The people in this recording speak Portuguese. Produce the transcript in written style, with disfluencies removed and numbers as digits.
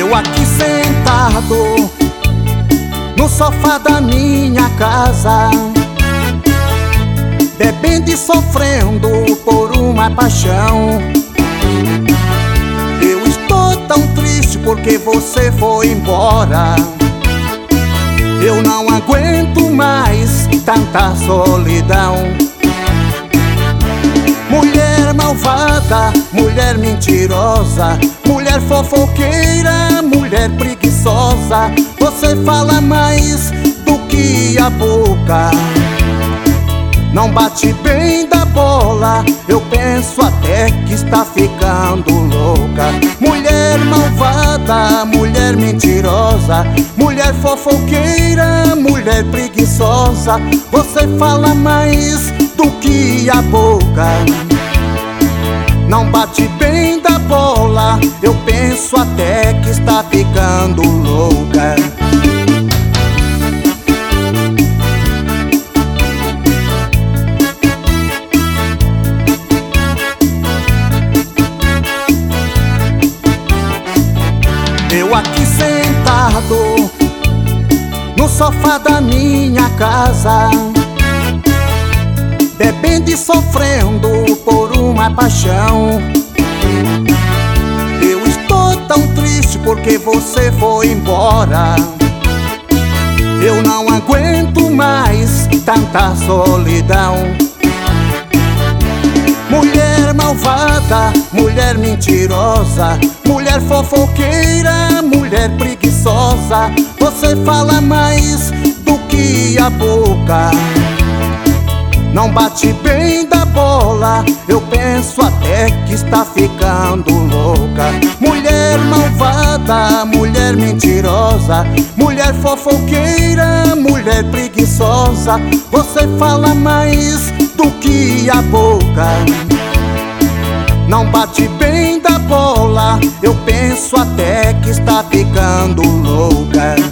Eu aqui sentado no sofá da minha casa, bebendo e sofrendo por uma paixão. Eu estou tão triste porque você foi embora. Eu não aguento mais tanta solidão. Mulher malvada, mulher mentirosa, mulher fofoqueira, mulher preguiçosa. Você fala mais do que a boca, não bate bem da bola. Eu penso até que está ficando louca. Mulher malvada, mulher mentirosa, mulher fofoqueira, mulher preguiçosa. Você fala mais do que a boca, não bate bem da bola. Eu penso até que está ficando louca. Eu aqui sentado no sofá da minha casa, bebendo e sofrendo por uma paixão. Eu estou tão triste porque você foi embora. Eu não aguento mais tanta solidão. Mulher malvada, mulher mentirosa, mulher fofoqueira, mulher preguiçosa. Você fala mais do que a boca, não bate bem da bola. Eu penso até que está ficando louca. Mulher malvada, mulher mentirosa, mulher fofoqueira, mulher preguiçosa. Você fala mais do que a boca, não bate bem da bola. Eu penso até que está ficando louca.